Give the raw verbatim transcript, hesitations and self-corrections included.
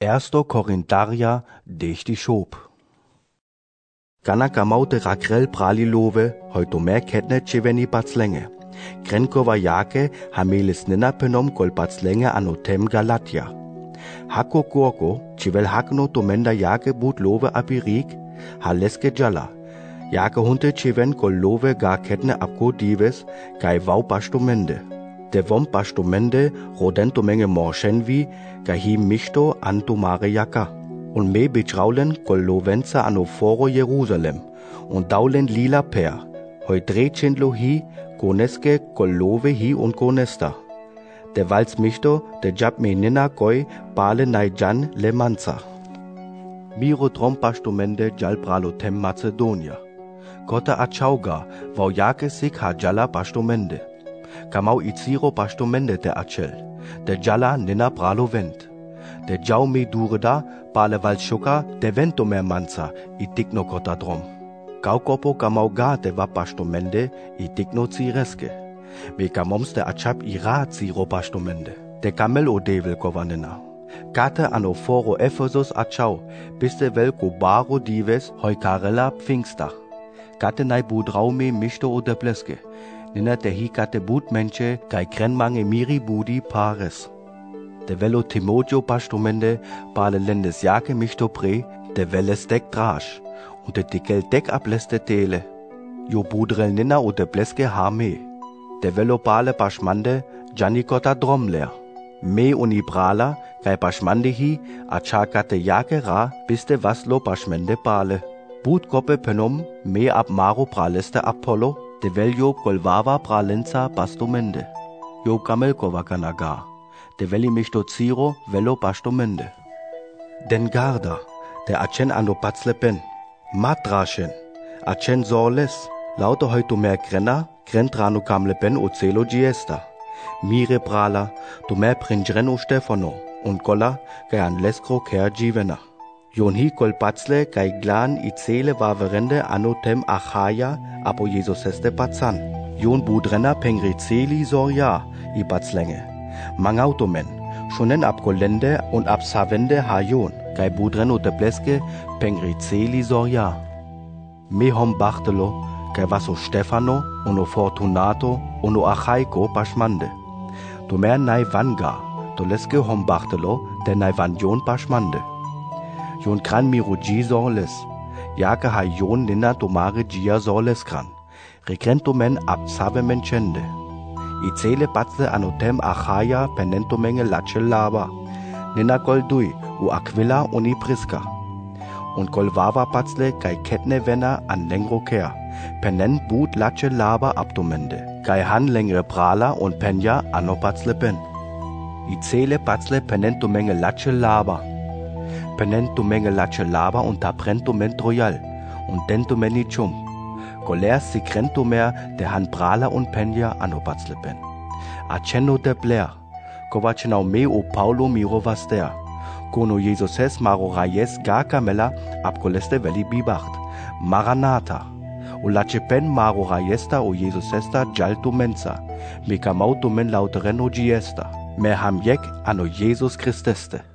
Ersto Korintaria dechti shop. Kana kamaute rakrel prali love, hoito mer ketne chiveni patslenge. Krenkova jake hamelis nina penom kol patslenge anotem Galatia. Hako korko, chivel hakno tomenda jake but love apirik, haleske jala. Jake hunte chiven kol love ga ketne apko dives, kai vau pastomende. De vom pastomende rodento menge morshenvi, ga hi misto antumare jaka. Und me betraulen kol lovenza ano foro Jerusalem, und daulen lila per, hoi drechendlo hi, koneske kol love hi und konesta. De vals misto, de jab me nina koi, bale nai jan le manza. Miro trom pastomende jal pralo tem Macedonia. Kota achauga, vau jake sik ha jala pastomende. Kamau itziro pastomende te achel, de jala nina pralo vent. De jau me dureda, pale valshoka, de vento mer manza, i tikno kota drom. Kaukopo kamau ga de va pastomende, i tikno zireske. Me kamoms de achap ira ziro pastomende. De kamel o devil kovanena. Kate ano foro Ephesus achau, biste velko baro dives hoi karela pfingsta. Kate nai budraume misto o de pleske. Nina te hi kate but menche, kai krenmange miri budi pares. De velo Timoteo pastomende, pale lendes jake misto pre, de veles dek drash, und de dikel dek ableste tele. Jo budrel nina o de bleske ha me. De velo pale pasmande, janikota dromler. Me uni brala, kai pasmande hi, achakate jake ra, biste vaslo pasmende pale. But kope penom, me ab maro praleste Apollo, de veljo kolvava pralenza pastomende. Jo kamel kovakanaga. De veli misto ziro velo pastomende. Den garda, de achen ano patzlepen. Matraschen, achen zorles. Lauter heute mer grenna, grentrano kamlepen o celo giesta. Mire prala, du mer pringreno Stefano, und kolla, kai an leskro ker givena. Jon hi kol patzle, kai glan i cele vaverende ano tem achaya, apo Jesus este patzan. Jon budrenna pengri celi sorja, i patzlenge. Mangautomen, schonen ab Kolende und ab Savende hajon, kai budreno de pleske, pengri celi sorja. Me hom Bartelo, kai vaso Stefano, uno Fortunato, uno Achaiko pasmande. Do mer nai vanga, do leske hom Bartelo, de nai vanjon pasmande. Jon kran miro gi sorles, jake ha jon nina domare gia sorles kran. Rekrento ab save menchende. I cele patzle anotem Achaya penento menge lache lava. Nina kol dui, u Aquila uni Priska. Und kol vava patzle kai ketne vena an lengro ker. Penen but lache lava abdomende. Kai han lengre prala und penja ano patzle pen. I cele patzle penento menge lache lava. Penento menge lache lava und taprento men royal. Und dento meni chum. Koler sikrento mer de han prala und penja ano patzlepen. Aceno de bler, kovachenau me o Paulo miro vaster. Kono Jesus es maro rayes ga kamela abkoleste veli bibacht. Maranatha. O lachepen maro rayesta o Jesus esta jalto mensa. Me kamauto men lautereno giesta. Me ham jek ano Jesus Christeste.